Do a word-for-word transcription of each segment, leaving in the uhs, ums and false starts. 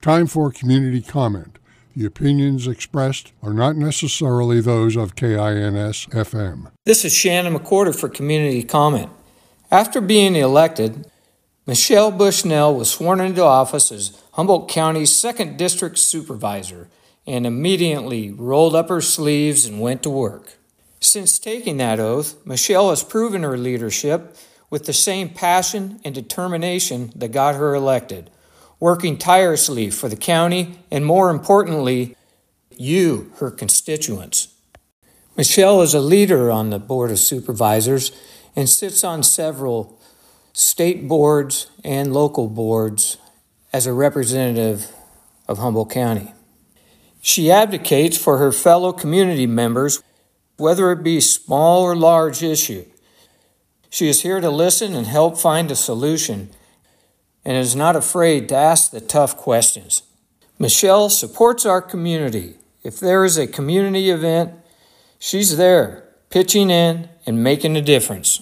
Time for community comment. The opinions expressed are not necessarily those of K I N S F M. This is Shannon McWhorter for Community Comment. After being elected, Michelle Bushnell was sworn into office as Humboldt County's second District Supervisor and immediately rolled up her sleeves and went to work. Since taking that oath, Michelle has proven her leadership with the same passion and determination that got her elected, working tirelessly for the county and, more importantly, you, her constituents. Michelle is a leader on the Board of Supervisors and sits on several state boards and local boards as a representative of Humboldt County. She advocates for her fellow community members, whether it be small or large issue. She is here to listen and help find a solution, and is not afraid to ask the tough questions. Michelle supports our community. If there is a community event, she's there, pitching in and making a difference.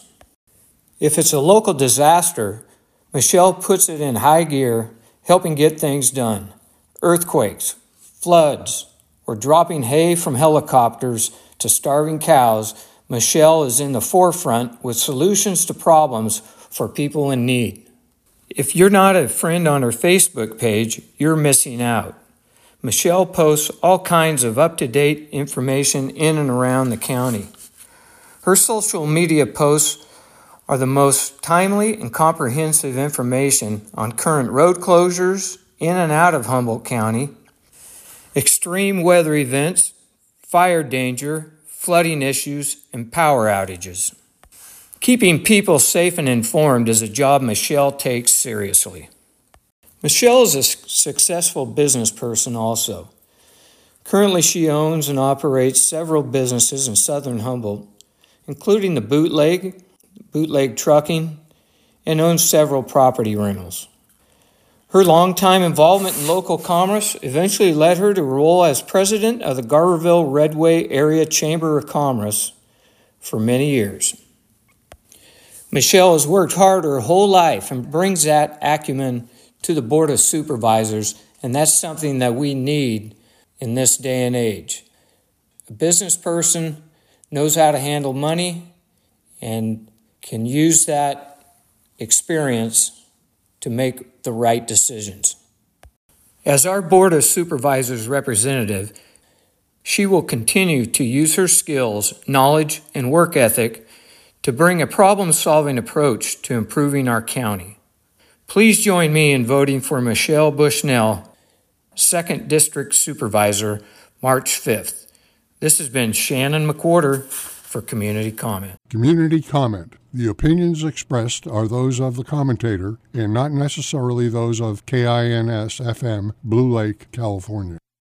If it's a local disaster, Michelle puts it in high gear, helping get things done. Earthquakes, floods, or dropping hay from helicopters to starving cows, Michelle is in the forefront with solutions to problems for people in need. If you're not a friend on her Facebook page, you're missing out. Michelle posts all kinds of up-to-date information in and around the county. Her social media posts are the most timely and comprehensive information on current road closures in and out of Humboldt County, extreme weather events, fire danger, flooding issues, and power outages. Keeping people safe and informed is a job Michelle takes seriously. Michelle is a successful business person also. Currently, she owns and operates several businesses in southern Humboldt, including the Bootleg, Bootleg Trucking, and owns several property rentals. Her longtime involvement in local commerce eventually led her to role as president of the Garberville Redway Area Chamber of Commerce for many years. Michelle has worked hard her whole life and brings that acumen to the Board of Supervisors, and that's something that we need in this day and age. A business person knows how to handle money and can use that experience to make the right decisions. As our Board of Supervisors representative, she will continue to use her skills, knowledge, and work ethic to bring a problem-solving approach to improving our county. Please join me in voting for Michelle Bushnell, second District Supervisor, March fifth. This has been Shannon McWhorter for Community Comment. Community Comment. The opinions expressed are those of the commentator and not necessarily those of K I N S F M, Blue Lake, California.